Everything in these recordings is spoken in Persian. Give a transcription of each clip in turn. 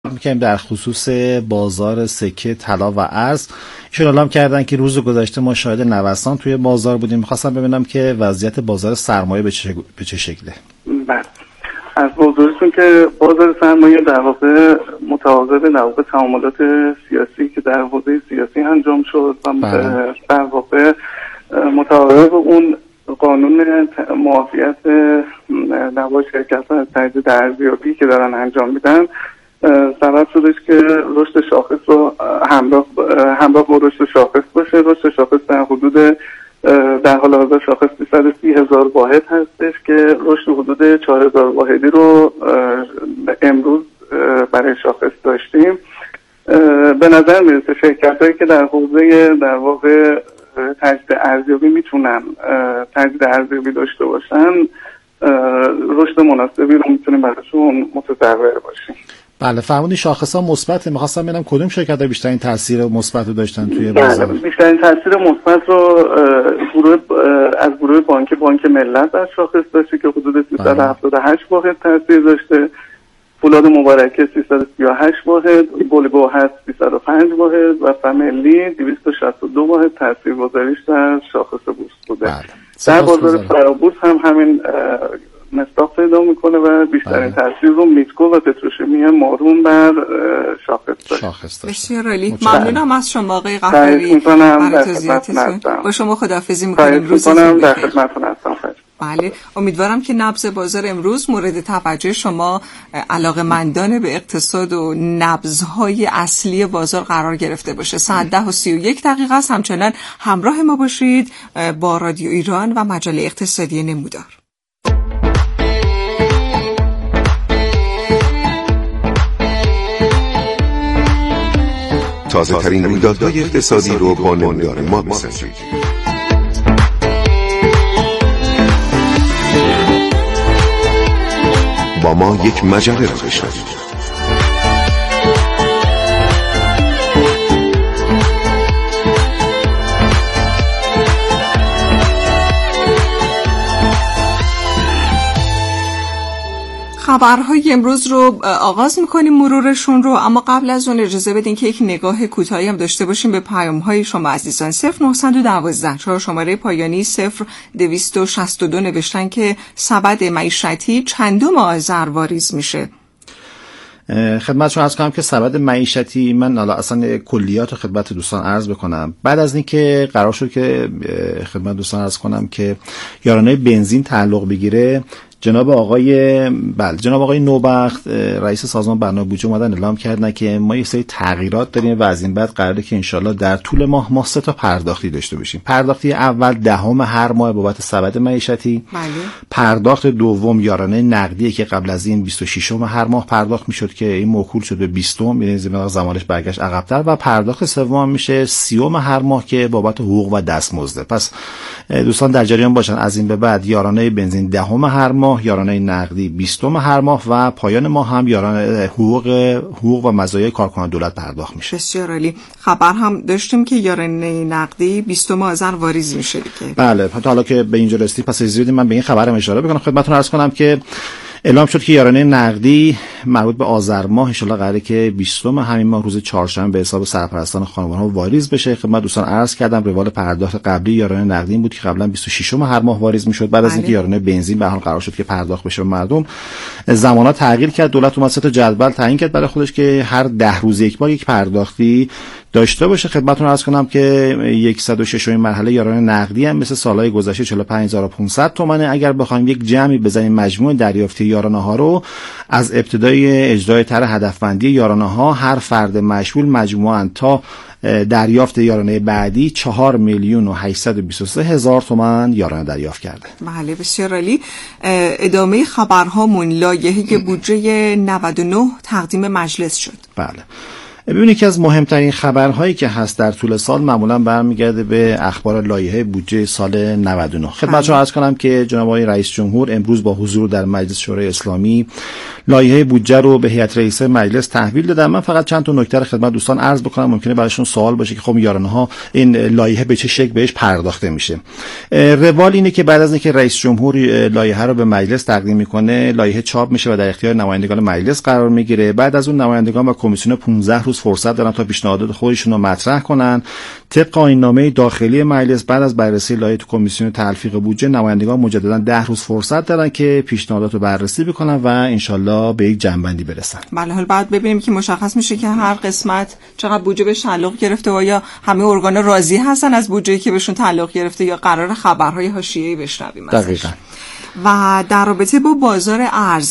می‌کنیم در خصوص بازار سکه، طلا و ارز. ایشون اعلام کردن که روز گذشته ما شاهد نوسان توی بازار بودیم. می‌خواستم ببینم که وضعیت بازار سرمایه به چه شکله. بله. از حضورتون که بازار سرمایه در واقع متعاقب در واقع تعاملات سیاسی که در حوزه سیاسی انجام شد و در واقع متعاقب اون قانون معافیت نوا شرکت‌ها از تجدید ارزیابی که دارن انجام میدن سبب شدش که رشد شاخص رو همراه با رشد شاخص باشه. رشد شاخص در حدود در حال حاضر شاخص 230,000 واحد هستش که رشد حدود 4,000 واحدی رو امروز برای شاخص داشتیم. به نظر میرسه شرکت‌هایی که در حوزه در واقع تجدید ارزیابی میتونن تجدید ارزیابی داشته باشن رشد مناسبی رو میتونیم براشون متصور باشیم. بله، فرمودین شاخص‌ها مثبته. می‌خواستم ببینم کدوم شرکت‌ها بیشترین تاثیر مثبت رو داشتن توی بازار. بیشترین تاثیر مثبت رو از گروه بانک ملت در شاخص داشته که حدود 378 واحد تاثیر داشته. فولاد مبارکه 338 واحد، بولیگو هست 305 واحد و فامیلی 262 واحد تاثیرگذاریش در شاخص بورس بوده. در بازار فرابورس هم همین مصداق پیدا میکنه و بیشترین تاثیر رو میتکو و پتروشیمی مارون بر شاخص داشته. بسیار عالی. ممنونم از شما آقای قهوه‌ای برای توضیحاتتون. با شما خداحافظی میکنیم. روزتون بخیر. در خدمتتون هستم. بله، امیدوارم که نبض بازار امروز مورد توجه شما علاقه‌مندان به اقتصاد و نبض‌های اصلی بازار قرار گرفته باشه. ساعت 10:31 است. همچنان همراه ما باشید با رادیو ایران و مجله اقتصادی نمودار. تازه ترین رویدادهای اقتصادی رو با نمودار ما بسنجید. با ما یک مجله رو بشنوید. خبرهای امروز رو آغاز میکنیم مرورشون رو، اما قبل از اون اجازه بدین که یک نگاه کوتاهی هم داشته باشیم به پیام‌های شما عزیزان. 0912 4 شماره پایانی 0262 نوشتن که سبد معیشتی چندم آذر واریز میشه. خدمتتون عرض کنم که سبد معیشتی، من اصلا کلیات خدمت دوستان عرض بکنم. بعد از اینکه قرار شد که خدمت دوستان عرض کنم که یارانه بنزین تعلق بگیره، جناب آقای نوبخت رئیس سازمان برنامه بودجه اومدن اعلام کردن که ما یه سری تغییرات داریم و از این بعد قراره که انشالله در طول ما 3 تا پرداختی داشته باشیم. پرداختی اول 10 هر ماه بابت سبد معیشتی. بله. پرداخت دوم یارانه نقدی که قبل از این 26 هر ماه پرداخت میشد که این موکول شد به 20، یعنی زمانش برگشت عقب‌تر، و پرداخت سوم میشه 30 هر ماه که بابت حقوق و دستمزد. پس دوستان در جریان باشن، از این به بعد یارانه بنزین 10 هر ماه، یارانه نقدی 20 هر ماه و پایان ماه هم یارانه حقوق و مزایای کارکنان دولت پرداخت میشه. بسیار عالی. خبر هم داشتیم که یارانه نقدی 20 آذر واریز میشه دیگه. بله، حالا که به اینجا رسیدیم پس اجازه بدید من به این خبرم اشاره بکنم. خدمتتون عرض کنم که اعلام شد که یارانه نقدی مربوط به آذر ماه ان شاءالله قراره که 20 همین ماه روز چهارشنبه به حساب سرپرستان خانوارها واریز بشه. خدمت دوستان عرض کردم روال پرداخت قبلی یارانه نقدی بود که قبلا 26 هر ماه واریز میشد. بعد از اینکه یارانه بنزین به حال قرار شد که پرداخت بشه به مردم، زمانات تغییر کرد. دولت اومد 3 تا جدول تعیین کرد برای خودش که هر 10 روز یک بار یک پرداختی داشته باشه. خدمتتون عرض کنم که 106 مرحله یارانه نقدی هم مثل سالهای گذشته 45500 تومانه. اگر بخوایم یک جمعی بزنیم مجموع دریافتی یارانه ها رو از ابتدای اجرای طرح هدفمندی یارانه ها، هر فرد مشمول مجموعاً تا دریافت یارانه بعدی 4,823,000 تومان یارانه دریافت کرده. بله، بسیار عالی. ادامه خبرهامون لایحه بودجه 99 تقدیم مجلس شد. بله، ببینید که از مهمترین خبرهایی که هست در طول سال معمولا برمیگرده به اخبار لایحه بودجه سال 99. خدمتتون عرض کنم که جناب آقای رئیس جمهور امروز با حضور در مجلس شورای اسلامی لایحه بودجه رو به هیئت رئیسه مجلس تحویل دادن. من فقط چند تا نکته رو خدمت دوستان عرض بکنم، ممکنه براشون سوال باشه که خب یارانه‌ها این لایحه به چه شکل بهش پرداخته میشه. روال اینه که بعد از اینکه رئیس جمهور لایحه رو به مجلس تقدیم میکنه، لایحه چاپ میشه و در اختیار نمایندگان مجلس قرار میگیره. بعد از اون نمایندگان و کمیسیون 15 روز فرصت دارن تا پیشنهادات خودشون رو مطرح کنن. طبق آیین‌نامه داخلی مجلس بعد از بررسی لایحه تو کمیسیون تلفیق بودجه، نمایندگان مجددا 10 روز فرصت دارن که پیشنهادات رو بررسی بکنن و انشالله به یک جنبندی برسن. بله، حالا بعد ببینیم که مشخص میشه که هر قسمت چقدر بودجه بهش تعلق گرفته و یا همه ارگان راضی هستن از بودجه‌ای که بهشون تعلق گرفته یا قرار خبرهای حاشیه‌ای بشنویم. دقیقاً. و در رابطه با بازار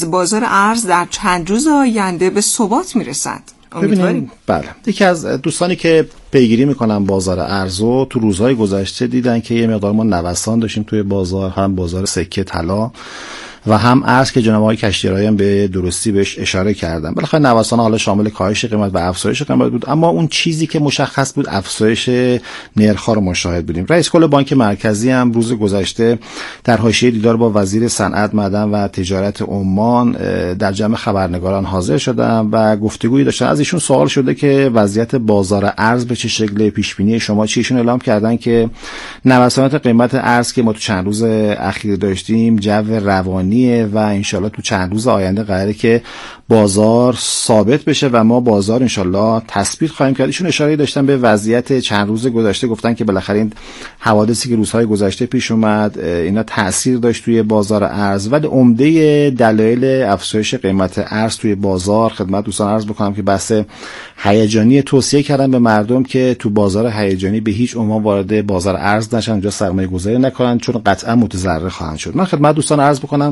ارز در چند روز آینده به ثبات میرسد. ببینیم. بله، یکی از دوستانی که پیگیری میکنن بازار ارز رو تو روزهای گذشته دیدن که یه مقدار ما نوسان داشتیم توی بازار، هم بازار سکه طلا و هم ارز که جناب آقای کشتیرایی هم به درستی بهش اشاره کردن. بالاخره نوسان حالا شامل کاهش قیمت و افزایش قیمت بود، اما اون چیزی که مشخص بود افزایش نرخ‌ها رو مشاهده بودیم. رئیس کل بانک مرکزی هم روز گذشته در حاشیه دیدار با وزیر صنعت، معدن و تجارت عمان در جمع خبرنگاران حاضر شدن و گفتگویی داشتن. از ایشون سوال شده که وضعیت بازار ارز به چه شکل، پیش بینی شما چی؟ ایشون اعلام کردن که نوسانات قیمت ارز که ما تو چند روز اخیر داشتیم جو روانی و انشالله تو چند روز آینده قراره که بازار ثابت بشه و ما بازار انشالله تثبیت خواهیم کرد. ایشون اشاره داشتن به وضعیت چند روز گذشته، گفتن که بالاخره این حوادثی که روزهای گذشته پیش اومد اینا تاثیر داشت توی بازار ارز، ولی عمده دلایل افزایش قیمت ارز توی بازار خدمت دوستان عرض بکنم که بحث هیجانی توصیه کردن به مردم که تو بازار هیجانی به هیچ عنوان وارد بازار ارز نشن، اونجا سرمایه‌گذاری نکنن چون قطعا متضرر خواهند شد. من خدمت دوستان عرض بکنم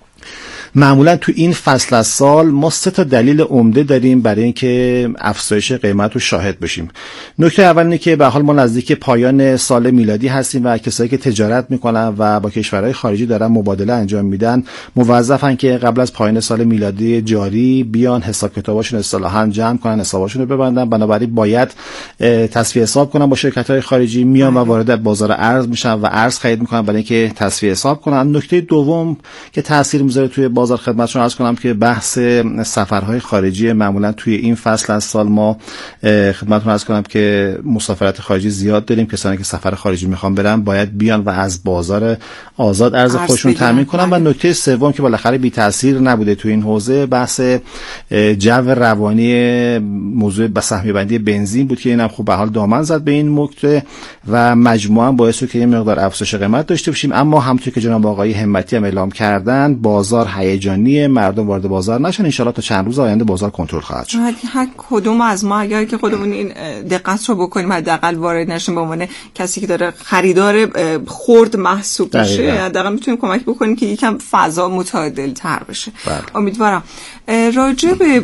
معمولا تو این فصل از سال ما 3 تا دلیل عمده داریم برای اینکه افزایش قیمت رو شاهد بشیم. نکته اول اینه که به حال ما نزدیک پایان سال میلادی هستیم و کسایی که تجارت میکنن و با کشورهای خارجی دارن مبادله انجام میدن موظفن که قبل از پایان سال میلادی جاری بیان حساب کتاباشون اصطلاحاً جمع کنن، حساباشون رو ببندن. بنابراین باید تصفیه حساب کنن با شرکت‌های خارجی، میان و وارد بازار ارز میشن و ارز خرید میکنن برای اینکه تصفیه حساب کنن. نکته دوم که تاثیر میذاره توی بازار خدمتتون عرض کنم که بحث سفرهای خارجی. معمولا توی این فصل از سال ما خدمتتون عرض کنم که مسافرت خارجی زیاد داریم. کسانی که سفر خارجی میخوان برن باید بیان و از بازار آزاد ارز خودشون تامین کنن. و نکته سوم که بالاخره بی تاثیر نبوده توی این حوزه بحث جو روانی موضوع سهمیه بندی بنزین بود که اینم خوب به حال دامن زد به این نکته و مجموعاً باعث شد که یه مقدار افزایش قیمت داشته باشیم. اما همونطور که جناب آقای همتی هم اعلام کردن بازار هیجانی، مردم وارد بازار نشن. ان شاءالله تا چند روز آینده بازار کنترل خواهد شد. هر کدوم از ما اگر که خودمون این دقت رو بکنیم حداقل وارد نشیم به عنوان کسی که داره خریدار خرد محسوب بشه، حداقل میتونیم کمک بکنیم که یکم فضا متعادل تر بشه. امیدوارم راجع به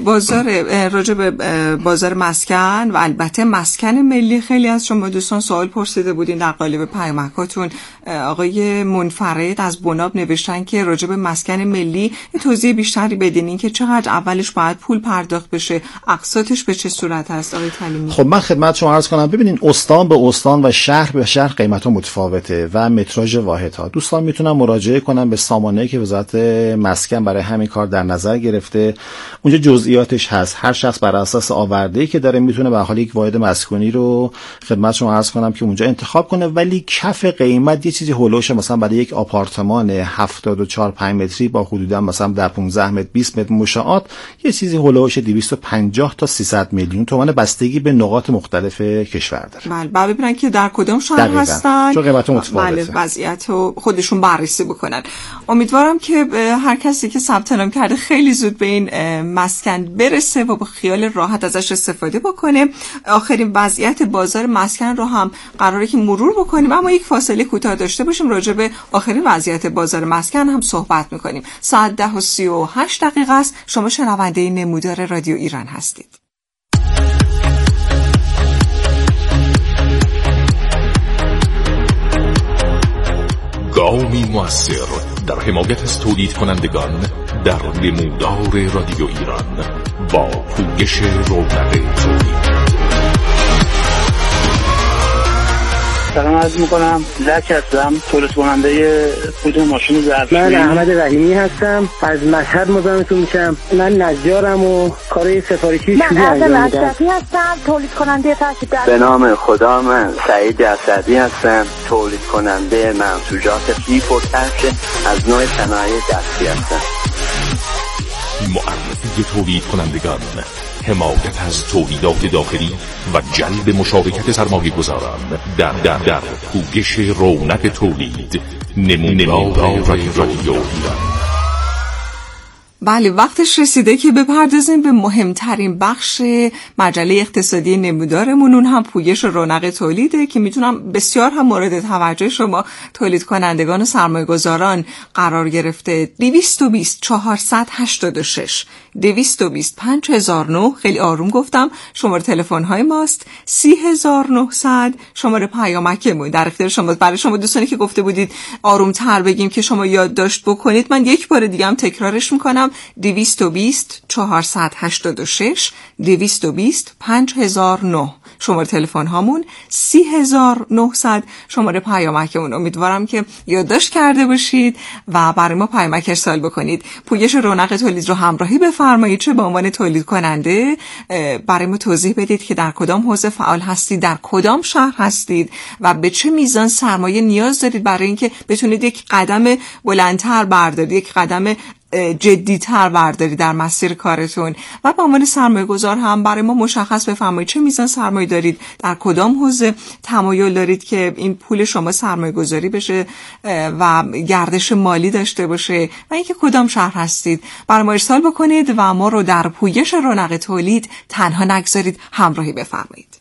بازار مسکن و البته مسکن ملی خیلی از شما دوستان سوال پرسیده بودین در قالب پیامکاتون. آقای منفرد از بناب نوشتن که راجع به مسکن ملی توضیح بیشتری بدین، این که چقدر اولش باید پول پرداخت بشه، اقساطش به چه صورت هست آقای تعلیمی؟ خب من خدمت شما عرض کنم ببینین استان به استان و شهر به شهر قیمت‌ها متفاوته و متراژ واحدها. دوستان میتونن مراجعه کنن به سامانه‌ای که وزارت مسکن برای همین کار در نظر گرفته. اونجا جزئیاتش هست. هر شخص بر اساس آورده‌ای که داره میتونه به حال یک واحد مسکونی رو خدمت شما عرض کنم که اونجا انتخاب کنه، ولی کف قیمت یه چیزی هولوش مثلا برای یک آپارتمان 74 5 متری با حدودا مثلا در 15 متر 20 متر مشاعات یه چیزی هولوش 250 تا 300 میلیون تومان بستگی به نقاط مختلف کشور داره. بله ببینن که در کدام شهر هستن چون قیمت متفاوته. بله وضعیت رو خودشون بررسی بکنن. امیدوارم که هر کسی که ثبت نام کرده خیلی زود به این مسکن برسه و با خیال راحت ازش استفاده بکنه. آخرین وضعیت بازار مسکن رو هم قراره که مرور بکنیم، اما یک فاصله کوتاه داشته باشیم. راجع به آخرین وضعیت بازار مسکن هم صحبت میکنیم. ساعت 10:38 است. شما شنونده نمودار رادیو ایران هستید. گامی مؤثر در حمایت از تولید کنندگان در نمودار رادیو ایران با پویش رونق تولید. سلام عرض میکنم. زک هستم، تولید کننده پود ماشین ظرفشویی. من احمد رحیمی هستم، از مشهد مزاحمتون میشم. من نجارم و کار سفارشی شویی انجام میدم. من اشرفی هستم، تولید کننده فرش. به نام خدا، من سعید اسدی هستم، تولید کننده منسوجات لیف و فرش از نوع صنایع دستی هستم. معرفی تولید کنندگان، حمایت از تولیدات داخلی و جلب مشارکت سرمایه گذاران در پویش رونق تولید. نمودار رادیو ایران. بله، وقتش رسیده که بپردازیم به مهمترین بخش مجله اقتصادی نمودارمون، اون هم پویش رونق تولیده که میتونم بسیار هم مورد توجه شما تولید کنندگان و سرمایه گذاران قرار گرفته. 220-486 220-5009 خیلی آروم گفتم، شماره تلفن های ماست. 30900 شماره پیامکمون در اختیار شما. برای شما دوستانی که گفته بودید آروم تر بگیم که شما یادداشت بکنید، من یک بار دیگه هم تکرارش میکنم. 220-486 220-5009 شماره تلفن هامون. 3900 شماره پیامکمون. امیدوارم که یادداشت کرده باشید و برای ما پیامک ارسال بکنید. پویش رونق تولید رو همراهی بفرمایید، چه به عنوان تولید کننده برای ما توضیح بدید که در کدام حوزه فعال هستید، در کدام شهر هستید و به چه میزان سرمایه نیاز دارید برای اینکه بتونید یک قدم بلندتر بردارید، یک قدم جدی‌تر برداری در مسیر کارتون. و به عنوان سرمایه گذار هم برای ما مشخص بفرمایید چه میزان سرمایه دارید، در کدام حوزه تمایل دارید که این پول شما سرمایه گذاری بشه و گردش مالی داشته باشه و اینکه کدام شهر هستید. برای ما ارسال بکنید و ما رو در پویش رونق تولید تنها نگذارید، همراهی بفرمایید.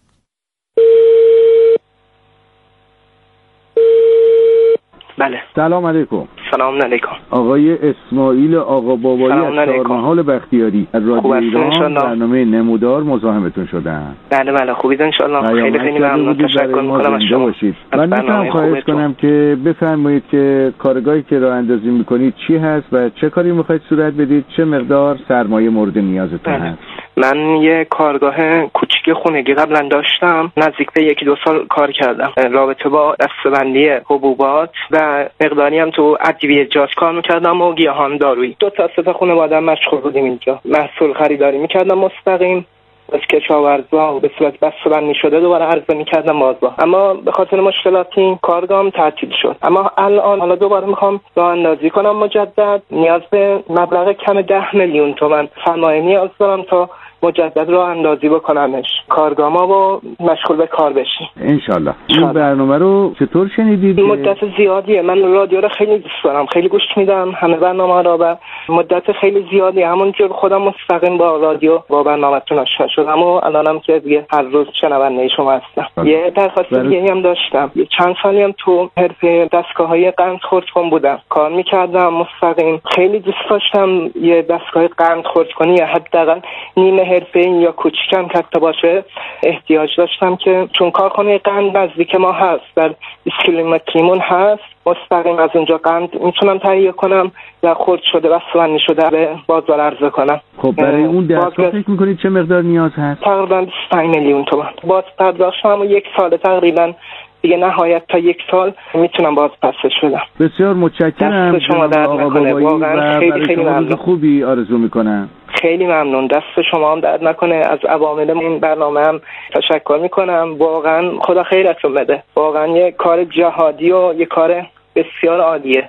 بله. سلام علیکم. سلام علیکم. آقای اسماعیل آقا بابایی از چهارمحال بختیاری از رادیو ایران برنامه نمودار مزاحمتون شدن. بله خوبید ان شاء الله. خیلی ممنون، تشکر می‌کنم از شما. من می‌خوام خواهش کنم که بفرمایید که کارگاهی که راه اندازی می‌کنید چی هست و چه کاری می‌خواید صورت بدید، چه مقدار سرمایه مورد نیازتون هست. من یه کارگاه کوچیک خونگی قبلا داشتم، نزدیک به 1-2 سال کار کردم رابطه با دسته‌بندی حبوبات و مقداری هم تو ادویه‌جات کار میکردم و گیاهان دارویی. 2 تا خانواده مشغول بودیم اینجا، محصول خریداری میکردم مستقیم از کشاورزا به صورت بسته‌بندی شده دوباره عرضه میکردم بازار. اما به خاطر مشکلات این کارگاهم تعطیل شد. اما الان حالا دوباره میخوام راه اندازی کنم مجدد. نیاز به مبلغ کم 10 میلیون تومان سرمایه نیاز دارم تا مجدد راه اندازی بکنمش، کارگاه‌ما با مشغول به کار بشیم انشالله. این برنامه رو چطور شنیدید؟ مدت زیادیه من رادیو رو خیلی دوست دارم، خیلی گوش میدم همه برنامه رو و مدت خیلی زیادی همونجور خودم مستقیم با رادیو با برنامه‌تون آشنا شدم و الانم که دیگه هر روز شنونده شما هستم. یه درخواست دیگه هم داشتم. چند سالی هم تو حرفه دستگاه‌های قند خردکن بودم، کار می‌کردم مستقیم. خیلی دوست داشتم یه دستگاه قند خردکنی حداقل نیمه حرفه‌ای یا کوچیکم که باشه احتیاج داشتم، که چون کارخانه قند نزدیک ما هست، در 20 کیلومتریمون هست، مستقیم از اونجا قند میتونم تهیه کنم یا خرد شده و بسته‌بندی شده به بازار عرضه کنم. خب برای اون دستگاه فکر میکنید چه مقدار نیاز هست؟ تقریبا 25 میلیون تومان. باز پرداختم و 1 سال تقریبا دیگه، نهایت تا 1 سال میتونم باز پسش بدم. بسیار متشکرم شما در آقا بابایی و خیلی ممنون. خوبی آرزو میکنم. خیلی ممنون، دست شما هم درد نکنه. از عوامل این برنامه هم تشکر میکنم. واقعا خدا خیرتون بده. واقعا یه کار جهادی و یه کار بسیار عالیه.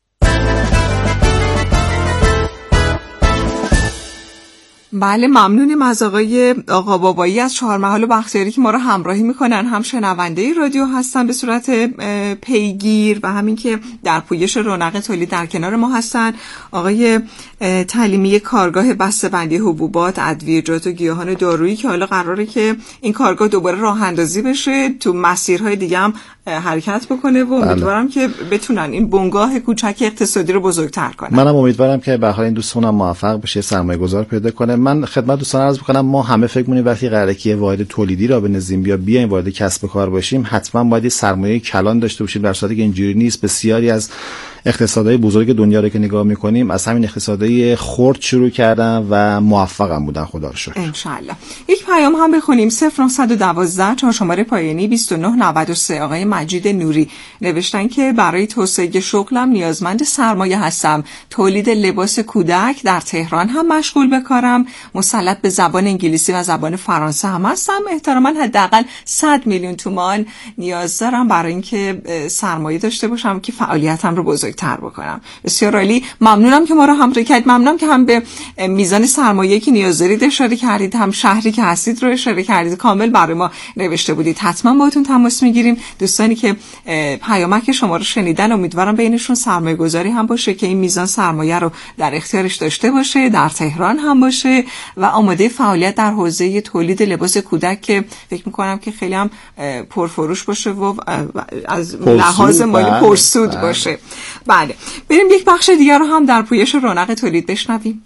بله، ممنونیم از آقا بابایی از چهارمحال بختیاری که ما رو همراهی میکنن، هم شنونده رادیو هستن به صورت پیگیر و همین که در پویش رونق تولید در کنار ما هستن. آقای تعلیمی کارگاه بسته‌بندی حبوبات، ادویه‌جات و گیاهان دارویی که حالا قراره که این کارگاه دوباره راه اندازی بشه، تو مسیرهای دیگه هم حرکت بکنه و امیدوارم که بتونن این بنگاه کوچک اقتصادی رو بزرگتر کنن. منم امیدوارم که به هر حال این دوستمون موفق بشه، سرمایه‌گذار پیدا کنه. من خدمت دوستان عرض بکنم ما همه فکر می‌کنیم وقتی قراره که واحد تولیدی را بنزیم بیایم وارد کسب و کار باشیم حتما باید سرمایه کلان داشته باشیم، در صورتی که اینجوری نیست. بسیاری از اقتصادهای بزرگ دنیا رو که نگاه میکنیم از همین اقتصادهای خرد شروع کردن و موفقم بودن، خدا رو شکر. انشالله. یک پیام هم بخونیم. 0912 چهار شماره پایانی 2993. آقای مجید نوری نوشتن که برای توسعه شغلم نیازمند سرمایه هستم. تولید لباس کودک در تهران هم مشغول به کارم. مسلط به زبان انگلیسی و زبان فرانسه هم هستم. احتمالاً حداقل 100 میلیون تومان نیاز دارم برای اینکه سرمایه داشته باشم که فعالیتم رو بزرگتر بکنم. بسیار عالی. ممنونم که ما رو همراهی کردید. ممنونم که هم به میزان سرمایه‌ای که نیاز دارید اشاره کردید، هم شهری که هستید رو اشاره کردید. کامل برای ما نوشته بودید. حتما باهاتون تماس میگیریم. دوستانی که پیامک شما رو شنیدن امیدوارم بینشون سرمایه‌گذاری هم باشه که این میزان سرمایه رو در اختیارش داشته باشه، در تهران هم باشه و آماده فعالیت در حوزه تولید لباس کودک که فکر می‌کنم که خیلی هم پرفروش باشه و از لحاظ مالی پرسود باشه. بله، بریم یک بخش دیگر رو هم در پویش رونق تولید بشنویم.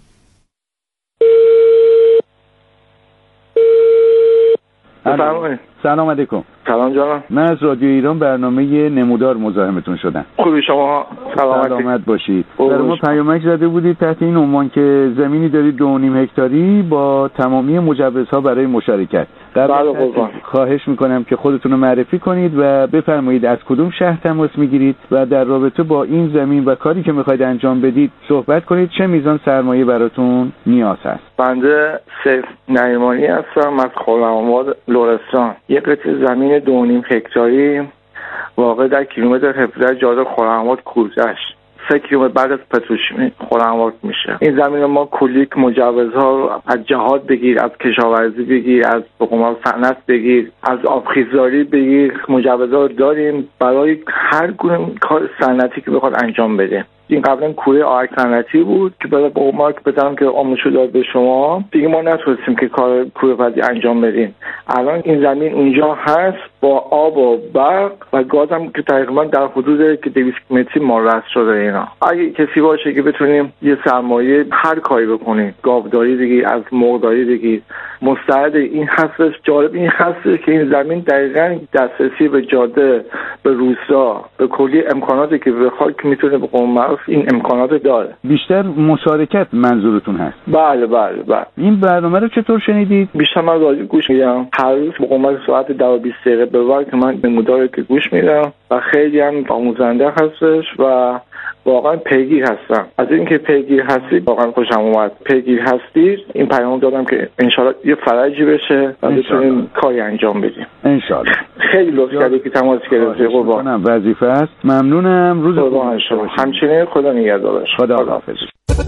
سلام علیکم. سلام جانم. من از رادیو ایران برنامه نمودار مزاحمتون شدم. خوبی شما؟ سلامت باشید. در ما پیامک زده بودید تحت این عنوان که زمینی دارید 2.5 هکتاری با تمامی مجوزها برای مشارکت. خواهش میکنم که خودتون رو معرفی کنید و بفرمایید از کدوم شهر تماس میگیرید و در رابطه با این زمین و کاری که میخواید انجام بدید صحبت کنید. چه میزان سرمایه براتون نیاز هست؟ بنده سیف نعیمانی هستم از خرم‌آباد لرستان. یک قطعه زمین 2.5 هکتاری واقع در کیلومتر 17 جاده خرم‌آباد کوزش 3 کیلومتر بعد از پتروشیمی خرم‌آباد میشه. این زمین ما کلیک مجوزها از جهاد بگیر، از کشاورزی بگیر، از حکومت صنعت بگیر، از آبخیزداری بگیر، مجوزها داریم برای هر گونه کار صنعتی که بخواد انجام بده. این قبلا کوره آرک صنعتی بود که بعد با مارک بدم که آموزش داد به شما، دیگه ما نتونستیم که کار کوره پزی انجام بدیم. الان این زمین اینجا هست با آب و برق و گاز هم که تقریبا در حدود که 200 متری مارس شده. اینا اگه کسی باشه که بتونیم یه سرمایه هر کاری بکنیم، گاوداری دیگه، از مرغداری دیگه، مستعد این هستش. جالب این هستش که این زمین دقیقاً دسترسی به جاده، به روستا، به کلی امکاناتی که بخواد که میتونه به قوم این امکانات داره. بیشتر مشارکت منظورتون هست؟ بله. این برنامه رو چطور شنیدید؟ بیشتر من رادیو گوش میدم. هر روز به قیمت ساعت 10-20 دقیقه به وقت من نموداری که گوش میدم و خیلی هم آموزنده هستش و واقعا پیگیر هستم. از اینکه پیگیر هستید واقعا خوشم اومد. پیگیر هستید. این پیام دادم که انشالله یه فرجی بشه و بتونیم کاری انجام بدیم. انشالله. خیلی لطف کردید که تماس گرفتید. قربان. وظیفه است. ممنونم. روز قربان شما. همچنین خدا نگهدارش. خدا حافظ.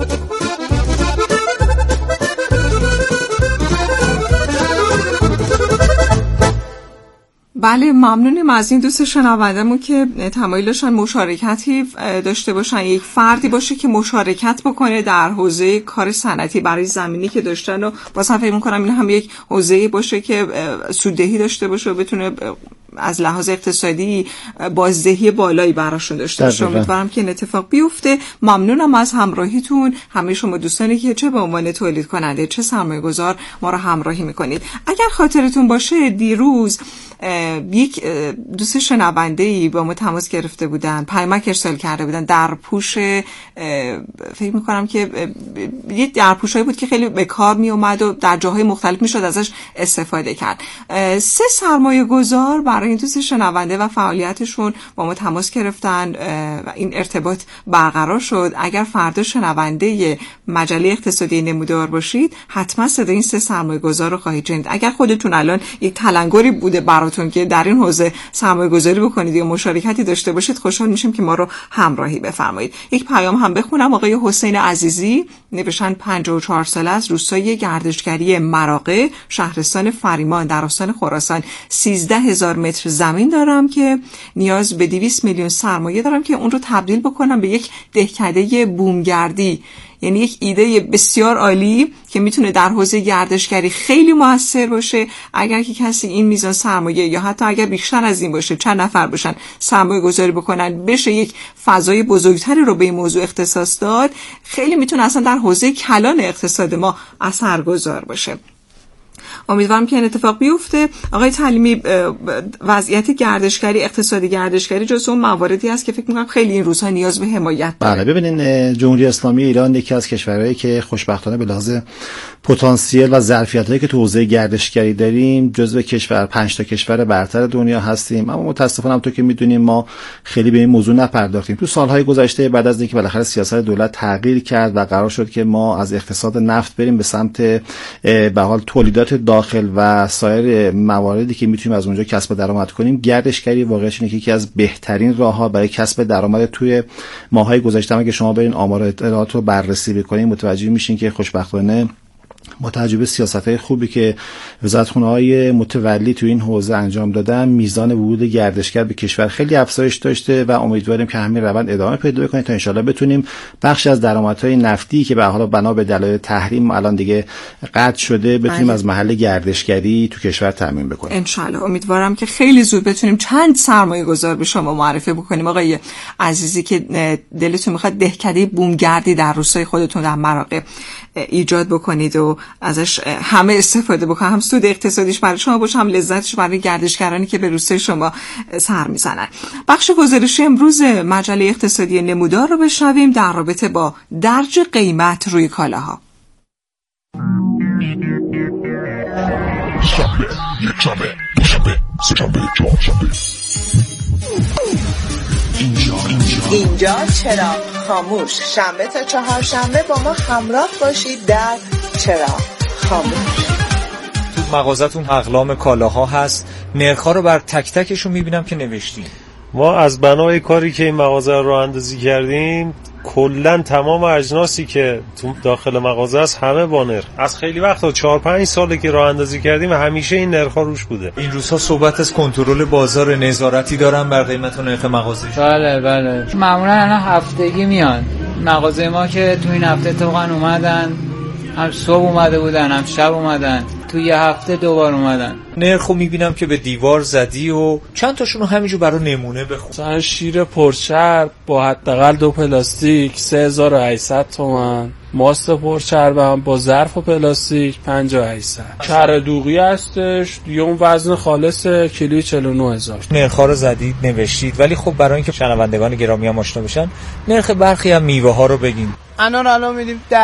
بله، ممنونیم از این دوست شنوندمون که تمایل داشتن مشارکتی داشته باشن، یک فردی باشه که مشارکت بکنه در حوزه کار صنعتی برای زمینی که داشتن و واسه فکر می‌کنم این هم یک حوزه باشه که سوددهی داشته باشه و بتونه از لحاظ اقتصادی بازدهی بالایی براشون داشته باشه. امیدوارم که این اتفاق بیفته. ممنونم از همراهیتون. همه شما دوستانی که چه به عنوان تولید کننده چه سرمایه‌گذار ما رو همراهی می‌کنید. اگر خاطرتون باشه دیروز یک دوست شنونده‌ای با ما تماس گرفته بودن، پیامک ارسال کرده بودن در پوش، فکر می‌کنم که یک درپوشایی بود که خیلی به کار میومد و در جاهای مختلف میشد ازش استفاده کرد. 3 سرمایه‌گذار برای این دوست شنونده و فعالیتشون با ما تماس گرفتن و این ارتباط برقرار شد. اگر فردا شنونده مجله اقتصادی نمودار باشید حتما صدای این 3 سرمایه‌گذار رو خواهید شنید. اگر خودتون الان یک تلنگری بوده براتون که در این حوزه سرمایه‌گذاری بکنید یا مشارکتی داشته باشید خوشحال میشیم که ما رو همراهی بفرمایید. یک پیام هم بخونم. آقای حسین عزیزی نوشتن 54 ساله از روستای گردشگری مراغه شهرستان فریمان در استان خراسان 13,000 متر زمین دارم که نیاز به 200 میلیون سرمایه دارم که اون رو تبدیل بکنم به یک دهکده بومگردی. یعنی یک ایده بسیار عالی که میتونه در حوزه گردشگری خیلی موثر باشه. اگر که کسی این میزان سرمایه یا حتی اگر بیشتر از این باشه، چند نفر باشن سرمایه گذاری بکنن، بشه یک فضای بزرگتری رو به این موضوع اختصاص داد، خیلی میتونه اصلا در حوزه کلان اقتصاد ما اثرگذار باشه. امیدوارم که این اتفاق بیفته. آقای تعلیمی، وضعیت گردشگری، اقتصادی گردشگری جزو اون مواردی است که فکر می‌کنم خیلی این روزها نیاز به حمایت داره. بله، ببینین جمهوری اسلامی ایران یکی از کشورهایی که خوشبختانه به لحاظ پتانسیل و ظرفیتایی که تو حوزه گردشگری داریم جزو 5 تا کشور برتر دنیا هستیم. اما متاسفانه هم تو که میدونیم ما خیلی به این موضوع نپرداختیم. تو سالهای گذشته بعد از اینکه بالاخره سیاست دولت تغییر کرد و قرار شد که ما از اقتصاد نفت بریم به سمت به حال تولیدات داخل و سایر مواردی که میتونیم از اونجا کسب درآمد کنیم، گردشگری واقعا اینه که یکی از بهترین راه‌ها برای کسب درآمد توی ماه‌های گذشته اگه شما برین آمار اطلاعات رو بررسی بکنین متوجه میشین که خوشبختانه با توجه به سیاست‌های خوبی که وزارتخونه‌های متولی تو این حوزه انجام دادن، میزان ورود گردشگر به کشور خیلی افزایش داشته و امیدواریم که همین روند ادامه پیدا کنه تا انشالله بتونیم بخشی از درآمدهای نفتی که به حال بنا به دلایل تحریم الان دیگه قطع شده بتونیم از محل گردشگری تو کشور تامین بکنیم. انشالله امیدوارم که خیلی زود بتونیم چند سرمایه‌گذار به شما معرفی بکنیم آقای عزیزی که دلتون میخواد دهکده بومگردی در روستای خودتون در مراغه ایجاد بکنید و ازش همه استفاده بکنن، هم سود اقتصادیش برای شما باشه هم لذتش برای گردشگرانی که به روستای شما سر میزنن. بخش گزارشی امروز مجله اقتصادی نمودار رو بشنویم در رابطه با درج قیمت روی کالاها. شنبه، یکشنبه، دوشنبه، سه‌شنبه، چهارشنبه. اینجا چرا خاموش، شنبه تا چهارشنبه با ما همراه باشید در چرا خاموش. تو مغازتون اقلام کالاها هست، نرخ‌ها رو بر تک تکشون میبینم که نوشتیم. ما از بنای کاری که این مغازه رو راه اندازی کردیم کلا تمام اجناسی که تو داخل مغازه است همه با نرخ. از خیلی وقتا 4-5 ساله که راه اندازی کردیم و همیشه این نرخ‌ها روش بوده. این روزها صحبت از کنترل بازار، نظارتی دارن بر قیمت و نرخ مغازه. بله معمولا الان هفتگی میان مغازه ما که تو این هفته اتفاقا اومدن، هم صبح اومده بودن هم شب اومدن، تو یه هفته دوبار اومدن. نرخو میبینم که به دیوار زدی و چند تاشونو همینجور برای نمونه بخون. مثلا شیر پرچرب با حداقل 2 پلاستیک 3800 تومان، ماست پرچرب هم با ظرف و پلاستیک 5800. کره دوغی هستش دیگه، اون وزن خالص کیلویی 49000. نرخ‌ها رو زدید نوشتید، ولی خب برای اینکه شنوندگان گرامی هم آشنا بشن نرخ برخی از میوه ها رو بگین. الان میدیم 10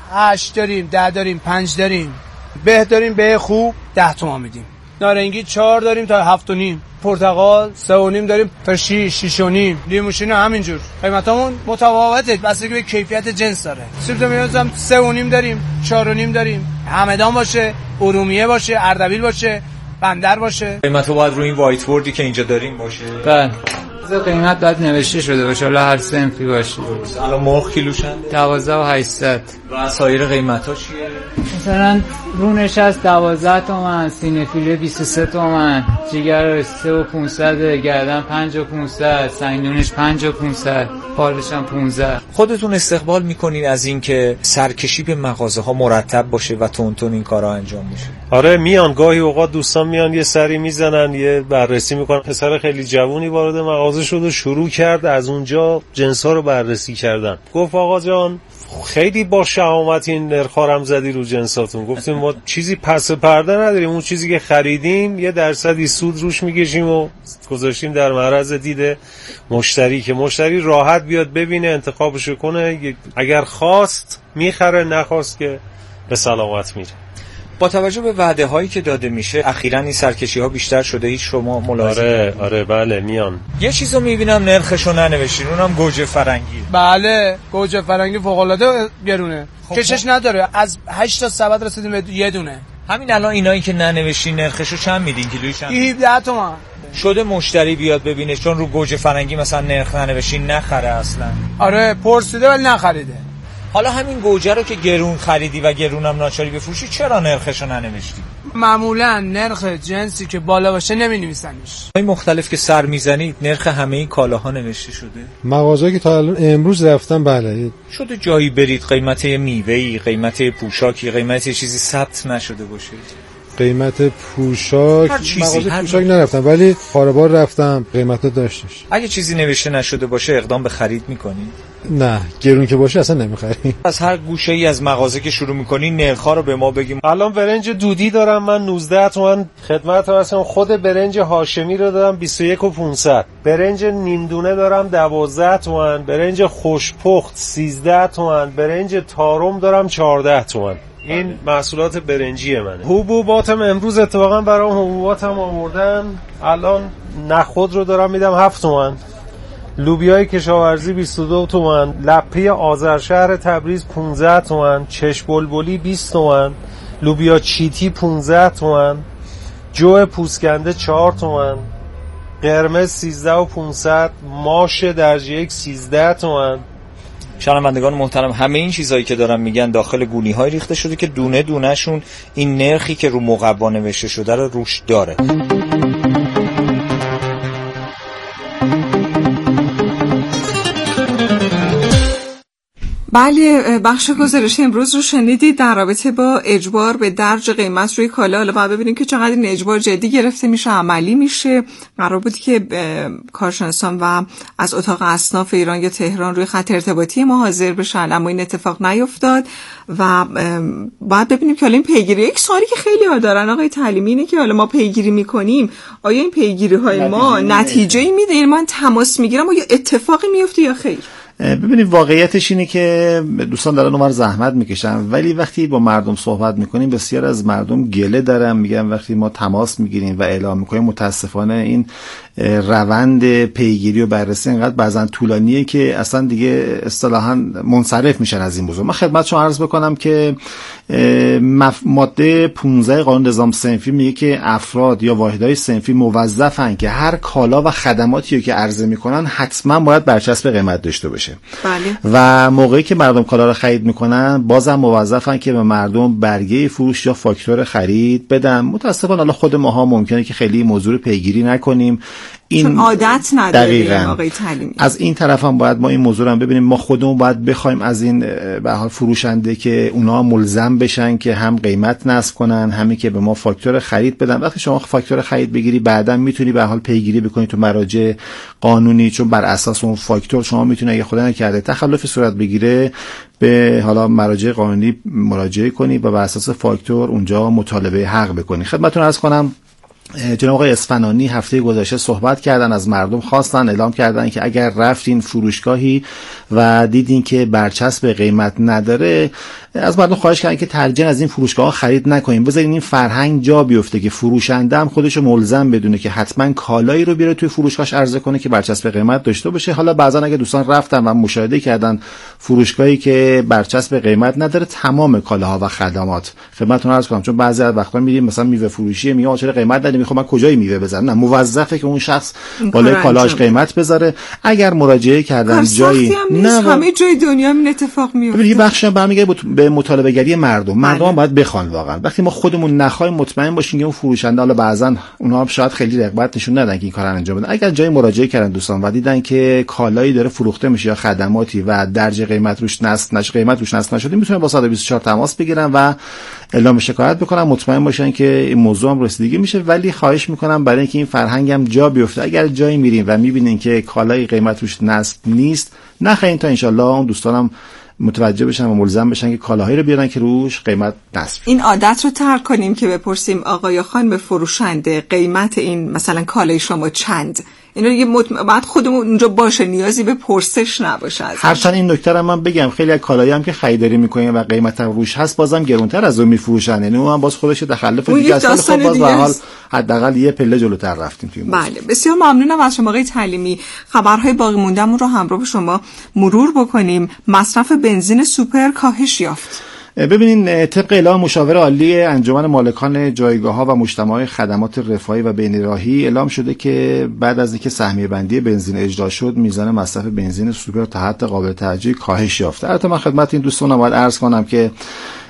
8 داریم، 10 داریم، 5 داریم، به داریم، به خوب 10 تومان میدیم. نارنگی 4 داریم تا 7.5، پرتقال 3.5 داریم تا 6.5، لیموشینو همینجور. قیمتامون متفاوته بستگی به کیفیت جنس داره. سیب میوه هم 3.5 داریم، 4.5 داریم، همدان باشه، ارومیه باشه، اردبیل باشه، بندر باشه. قیمتو باید روی این وایت بوردی که اینجا داریم باشه. بله. قیمت باید نوشته شده باشه، حالا هر صنفی باشه. الان مرغ کیلوشن 12800. و سایر قیمتا چیه؟ مثلا رونش از 12 تومن، سینه فیله 23 تومن، جگر 3500، گردن 5500، سنگدونش 5500، پالش هم 15. خودتون استقبال میکنین از این که سرکشی به مغازه ها مرتب باشه و تون این کارا انجام میشه؟ آره میان، گاهی اوقات دوستان میان یه سری میزنن، یه بررسی میکنن. پسر خیلی جوونی وارد مغازه شد و شروع کرد از اونجا جنس‌ها رو بررسی کردن. گفت آقا جان خیلی با شهامت این نرخ‌ها هم زدی رو جنساتون. گفتیم ما چیزی پس پرده نداریم، اون چیزی که خریدیم 1% سود روش میکشیم و گذاشتیم در معرض دید مشتری که مشتری راحت بیاد ببینه، انتخابشو کنه، اگر خواست میخره، نخواست که به سلامت میره. با توجه به وعده هایی که داده میشه اخیراً این سرکشی ها بیشتر شده، هیچ شما ملاحظه؟ آره بله میان. یه چیزو میبینم نرخشو ننوشتین، اونم گوجه فرنگی. بله گوجه فرنگی فوق العاده گرونه، کشش نداره. از 8 تا سبد رسیدیم به یه دونه. همین الان اینایی که ننوشتین نرخشو چند میدین؟ کیلویی چند؟ 17 تومن. شده مشتری بیاد ببینه چون رو گوجه فرنگی مثلا نرخ ننوشین نخره اصلا؟ آره پرسیده ولی نخریده. حالا همین گوجه رو که گرون خریدی و گرونم ناچاری بفروشی، چرا نرخشو ننوشتی؟ معمولا نرخ جنسی که بالا باشه نمی‌نویسنش. این مختلف که سر میزنید نرخ همه این کالاها نوشته شده؟ مغازه‌ای که تا امروز رفتم بله. شده جایی برید قیمت میوه‌ای، قیمت پوشاکی، قیمت چیزی ثبت نشده باشه؟ قیمت پوشاک، مغازه پوشاک نرفتم ولی خاربار رفتم، قیمت داشتش. اگه چیزی نوشته نشده باشه اقدام به خرید میکنی؟ نه، گرون که باشه اصلا نمیخری. از هر گوشه ای از مغازه که شروع میکنی نرخ‌ها رو به ما بگیم. الان برنج دودی دارم من 19 تومن خدمت هستم. خود برنج هاشمی رو دارم 21,500. برنج نیم دونه دارم 12 تومن. برنج خوشپخت 13 تومن. برنج تارم دارم 14 تومن. این محصولات برنجی منه. حبوباتم امروز اتفاقا برام حبوباتم آوردن. الان نخود رو دارم میدم 7 تومن. لوبیای کشاورزی 22 تومن، لپی آذرشهر تبریز 15 تومن، چشم بلبلی 20 تومن، لوبیا چیتی 15 تومن، جو پوسکنده 4 تومن، قرمز 13,500، ماش درجه 1 13 تومن. شنوندگان محترم، همه این چیزایی که دارن میگن داخل گونی‌های ریخته شده که دونه دونه شون این نرخی که رو مقوا نوشته شده رو روش داره. بله، بخش گزارش امروز رو شنیدید در رابطه با اجبار به درج قیمت روی کالا. حالا باید ببینیم که چقدر این اجبار جدی گرفته میشه، عملی میشه. قرار بود که کارشناسان و از اتاق اصناف ایران یا تهران روی خط ارتباطی ما حاضر بشن، اما این اتفاق نیفتاد و باید ببینیم که حالا این پیگیری، یک سوالی که خیلی ها دارن آقای تعلیمی اینه که حالا ما پیگیری میکنیم، آیا این پیگیری های ما نتیجه‌ای میده؟ یعنی من تماس میگیرم و یا اتفاقی میفته یا خیر؟ ببینید واقعیتش اینه که دوستان دارن اونور زحمت میکشن، ولی وقتی با مردم صحبت میکنیم بسیار از مردم گله دارن، میگن وقتی ما تماس میگیریم و اعلام میکنیم متاسفانه این روند پیگیری و بررسی اینقدر بعضن طولانیه که اصلا دیگه اصطلاحاً منصرف میشن از این موضوع. من خدمتتون عرض بکنم که ماده 15 قانون نظام صنفی میگه که افراد یا واحدهای صنفی موظفن که هر کالا و خدماتی که عرضه میکنن حتما باید برچسب قیمت داشته باشه. بله. و موقعی که مردم کالا رو خرید میکنن بازم موظفن که به مردم برگه فروش یا فاکتور خرید بدن. متاسفانه حالا خود ماها ممکنه که خیلی موضوع پیگیری نکنیم، چون عادت نداریم آقای تعلیمی. از این طرف هم باید ما این موضوع رو ببینیم، ما خودمون باید بخوایم از این به حال فروشنده که اونا ملزم بشن که هم قیمت نصب کنن، همین که به ما فاکتور خرید بدن. وقتی شما فاکتور خرید بگیری بعداً میتونی به حال پیگیری بکنی تو مراجع قانونی، چون بر اساس اون فاکتور شما میتونی اگه خدا نکرده تخلفی صورت بگیره به حالا مراجع قانونی مراجعه کنی و بر اساس فاکتور اونجا مطالبه حق بکنی. خدمتتون عرض کنم جناب آقای اصفهانی هفته گذشته صحبت کردن، از مردم خواستن، اعلام کردن که اگر رفتین فروشگاهی و دیدین که برچسب قیمت نداره، از مردم خواهش کردن که ترجیحاً از این فروشگاه‌ها خرید نکنین، بذارین این فرهنگ جا بیفته که فروشنده هم خودشو ملزم بدونه که حتما کالایی رو بیاره توی فروشگاهش عرضه کنه که برچسب قیمت داشته باشه. حالا بعضا اگه دوستان رفتن و مشاهده کردن فروشگاهی که برچسب قیمت نداره تمام کالاها و خدمات، خدمتتون عرض کنم چون بعضی از وقتا میریم مثلا میوه فروشی میگه چرا قیمت نداره، میخوام من کجای میوه بزنم؟ نه، موظفه که اون شخص بالای کالاش قیمت بذاره. اگر مراجعه کردن جایی نه همه جای دنیا این اتفاق میفته. ببینید بخشا برمیگره به مطالبه گری مردم هم باید بخوان. واقعا وقتی ما خودمون نخوایم مطمئن باشیم که اون فروشنده، حالا بعضن اونها هم شاید خیلی رغبت نشون ندن که این کارو انجام بدن، اگر جایی مراجعه کردن دوستان و دیدن که کالایی داره فروخته میشه یا خدماتی و درج قیمت روش نصب نشده، میتونن با 124 تماس بگیرن و اعلام شکایت بکنن، مطمئن باشن که این موضوع هم رسیدگی میشه. ولی خواهش میکنم برای اینکه این فرهنگ هم جا بیفته، اگر جایی میریم و میبینین که کالای قیمت روش نصب نیست نخرین تا انشالله اون دوستانم متوجه بشن و ملزم بشن که کالاهایی رو بیارن که روش قیمت نصب. این عادت رو ترک کنیم که بپرسیم آقای خانم فروشنده قیمت این مثلا کالای شما چند؟ اینا دیگه بعد خودمون اونجا باشه، نیازی به پرسش نباشه. هرچند این نکته رو من بگم خیلی از کالایی هم که خریداری میکنن و قیمت روش هست بازم گرونتر از اون میفروشن، یعنی اون هم باز خودش تخلف دیگه است. خب باز به حال حداقل یه پله جلوتر رفتیم توی موضوع. بله، بسیار ممنونم از شما آقای تعلیمی. خبرهای باقی مونده‌مون رو همراه با شما مرور بکنیم. مصرف بنزین سوپر کاهش یافت. ببینین طبق اعلام مشاور عالی انجمن مالکان جایگاه‌ها و مجتمع خدمات رفاهی و بین‌راهی اعلام شده که بعد از اینکه سهمیه بندی بنزین اجرا شد میزان مصرف بنزین سوپر تا حد قابل توجهی کاهش یافته. البته من خدمت این دوستانم باید عرض کنم که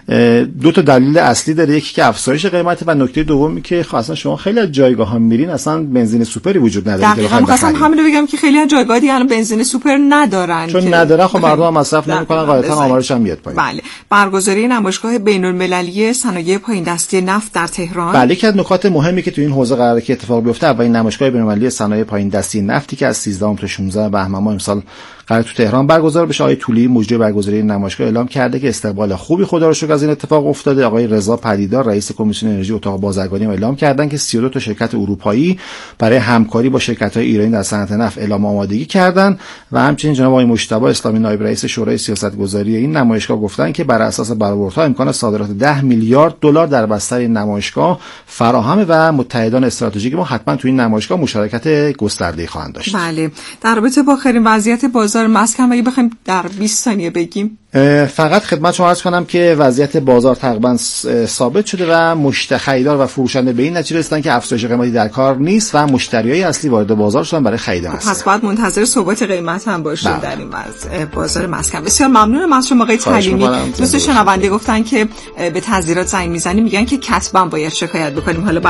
دو تا دلیل اصلی داره، یکی که افزایش قیمت و نکته دومی که اصلا شما خیلی از جایگاه ها میرین اصلا بنزین سوپری وجود نداره. دقیقاً می‌خواستم همین رو بگم که خیلی از جایگاه دیگه الان بنزین سوپر ندارن، چون ندارن خب مردم هم مصرف نمی‌کنن، غالبا آمارش هم میاد پایین. بله. برگزاری نمایشگاه بین‌المللی صنایع پایین دستی نفت در تهران. بله، یکی از نکات مهمی که تو این حوزه قراره که اتفاق بیفته اولین نمایشگاه بین‌المللی صنایع پایین دستی نفتی که از 13 تا 16 بهمن ماه امسال قرار تو تهران برگزار بشه. آقای طولی مجری برگزاری این نمایشگاه اعلام کرده که استقبال خوبی خدا رو شکر از این اتفاق افتاده. آقای رضا پدیدار رئیس کمیسیون انرژی اتاق بازرگانی اعلام کردن که 32 تا شرکت اروپایی برای همکاری با شرکت‌های ایرانی در صنعت نفت اعلام آمادگی کردن و همچنین جناب آقای مجتبی اسلامی نایب رئیس شورای سیاستگذاری این نمایشگاه گفتن که بر اساس برآوردها امکان صادرات 10 میلیارد دلار در بستر این نمایشگاه فراهمه و متحدان استراتژیک ما حتما تو این نمایشگاه مشارکت گسترده‌ای خواهند داشت. بله. در رابطه با آخرین وضعیت بازار مسکن اگه بخوایم در 20 ثانیه بگیم، فقط خدمت شما عرض کنم که وضعیت بازار تقریبا ثابت شده و خریدار و فروشنده به این نتیجه رسیدن که افزایش قیمتی در کار نیست و مشتریای اصلی وارد بازار شدن برای خرید مسکن. پس باید منتظر ثبات قیمت هم باشیم در این بازار مسکن. بسیار ممنونم از شما آقای تعلیمی. دوست شنونده گفتن که به تعذیرات زنگ میزنیم، میگن که کتبا باید شکایت بکنیم. حالا